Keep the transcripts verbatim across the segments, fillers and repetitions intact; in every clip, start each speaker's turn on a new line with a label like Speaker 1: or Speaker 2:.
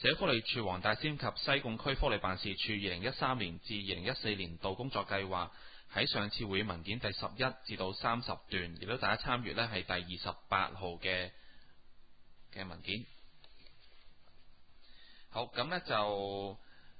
Speaker 1: 社會福利署黃大仙及西貢區福利辦事處二零一三年至二零一四年度工作計劃喺上次會議文件第十一至到三十段，亦都大家參閱呢係第二十八號嘅嘅文件。好，咁呢就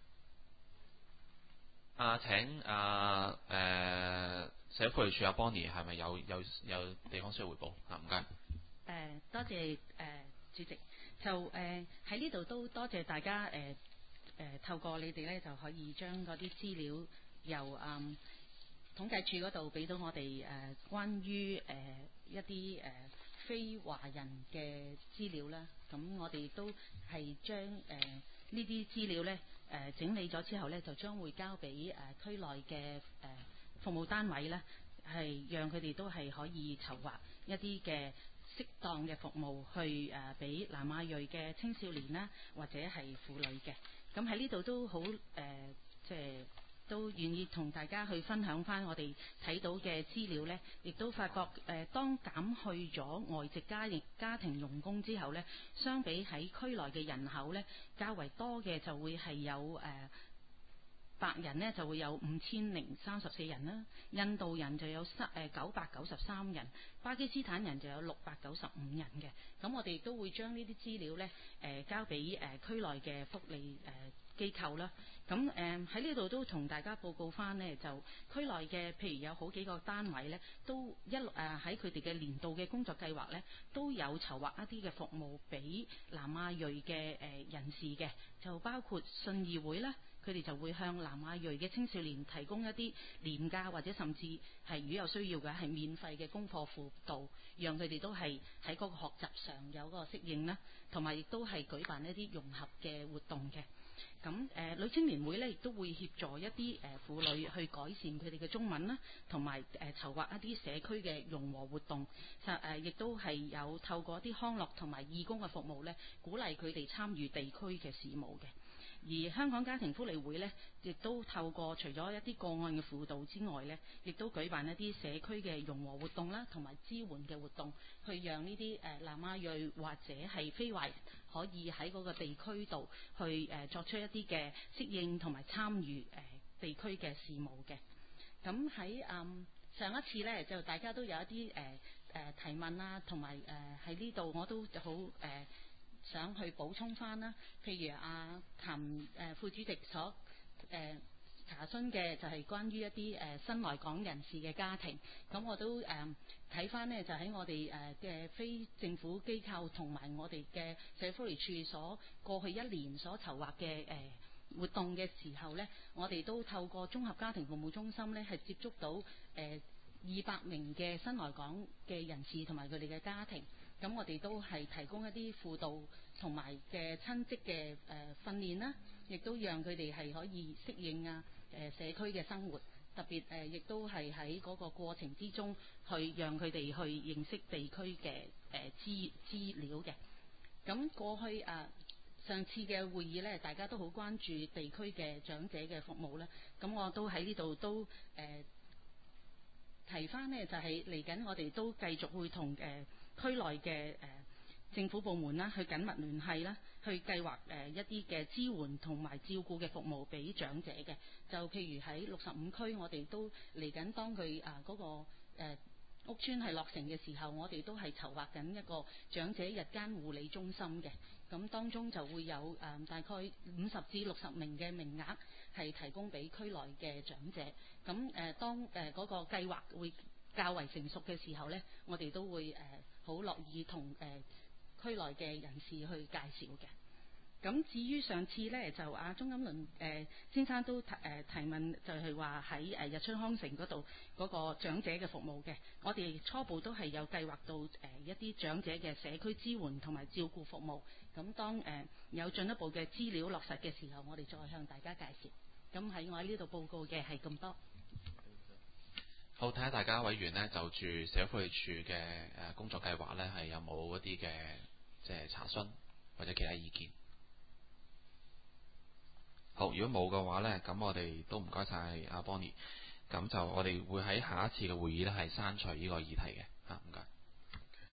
Speaker 1: 啊請啊誒、呃、社會福利署阿 Bonnie 係咪有有有地方需要彙報啊？唔該。
Speaker 2: 誒多謝誒、呃、主席，就誒喺呢度都多謝大家誒誒、呃呃、透過你哋咧就可以將嗰啲資料由嗯統計處嗰度俾到我哋誒、呃、關於誒、呃、一啲誒、呃、非華人嘅資料啦。咁我哋都係將誒呢啲資料咧誒、呃、整理咗之後咧，就將會交俾誒、呃、區內嘅誒、呃、服務單位咧，係讓佢哋都係可以籌劃一啲嘅適當嘅服務去誒俾南亞裔嘅青少年啦，或者係婦女嘅。咁喺呢度都好誒，即係都願意同大家去分享翻我哋睇到嘅資料呢，亦都發覺誒、呃，當減去咗外籍家庭家庭傭工之後呢，相比喺區內嘅人口呢，較為多嘅就會係有誒。呃白人呢就會有五千零三十四人啦，印度人就有三誒九百九十三人，巴基斯坦人就有六百九十五人嘅。咁我哋都會將呢啲資料呢誒、呃、交俾誒、呃、區內嘅福利誒、呃、機構啦。咁誒喺呢度都同大家報告翻呢，就區內嘅譬如有好幾個單位呢，都一誒喺佢哋嘅年度嘅工作計劃呢，都有籌劃一啲嘅服務俾南亞裔嘅誒、呃、人士嘅，就包括信義會啦。佢哋就會向南亞裔嘅青少年提供一啲廉價或者甚至係如果有需要嘅係免費嘅功課輔導，讓佢哋都係喺嗰個學習上有個適應啦，同埋亦都係舉辦一啲融合嘅活動嘅。咁誒女青年會咧亦都會協助一啲誒婦女去改善佢哋嘅中文啦，同埋誒籌劃一啲社區嘅融和活動。實誒亦都係有透過一啲康樂同埋義工嘅服務咧，鼓勵佢哋參與地區嘅事務嘅。而香港家庭福利會呢，亦都透過除咗一啲個案嘅輔導之外呢，亦都舉辦一啲社區嘅融和活動啦，同埋支援嘅活動，去讓呢啲誒南亞裔或者係非華人可以喺嗰個地區度去誒、呃、作出一啲嘅適應同埋參與誒、呃、地區嘅事務嘅。咁喺嗯上一次呢，就大家都有一啲誒誒提問啦，同埋誒喺呢度我都好誒。呃想去補充翻啦，譬如阿譚誒副主席所誒、呃、查詢嘅就係關於一啲誒、呃、新來港人士嘅家庭，咁我都誒睇翻呢，就喺我哋誒嘅非政府機構同埋我哋嘅社會福利處所過去一年所籌劃嘅誒活動嘅時候呢，我哋都透過綜合家庭服務中心呢，係接觸到誒二百名嘅新來港嘅人士同埋佢哋嘅家庭。咁我哋都係提供一啲輔導同埋嘅親職嘅誒訓練啦，亦都讓佢哋係可以適應啊誒、呃、社區嘅生活，特別誒亦、呃、都係喺嗰個過程之中去讓佢哋去認識地區嘅誒資資料嘅。咁過去誒、呃、上次嘅會議呢，大家都好關注地區嘅長者嘅服務啦。咁我都喺呢度都誒、呃、提翻呢，就係嚟緊我哋都繼續會同誒。呃區內嘅誒、呃、政府部門啦，去緊密聯繫啦，去計劃誒、呃、一啲嘅支援同埋照顧嘅服務俾長者嘅。就譬如喺六十五區，我哋都嚟緊當佢啊嗰個誒、呃、屋邨係落成嘅時候，我哋都係籌劃緊一個長者日間護理中心嘅。咁當中就會有誒、呃、大概五十至六十名嘅名額係提供俾區內嘅長者。咁誒、呃、當誒嗰、呃那個計劃會較為成熟嘅時候呢，我哋都會誒好樂意同誒、呃、區內嘅人士去介紹嘅。咁至於上次呢，就阿鍾錦麟誒先生都提誒、呃、提問，就係話喺誒日出康城嗰度嗰個長者嘅服務嘅，我哋初步都係有計劃到誒、呃、一啲長者嘅社區支援同埋照顧服務。咁當誒、呃、有進一步嘅資料落實嘅時候，我哋再向大家介紹。咁喺我喺呢度報告嘅係咁多。
Speaker 1: 好，睇下大家委員呢，就住社會福利署嘅誒工作計劃呢，係有冇一啲嘅即係查詢或者其他意見？好，如果冇嘅話呢，咁我哋都唔該晒阿 Bonnie，咁就我哋會喺下一次嘅會議呢，係刪除呢個議題嘅嚇，唔該。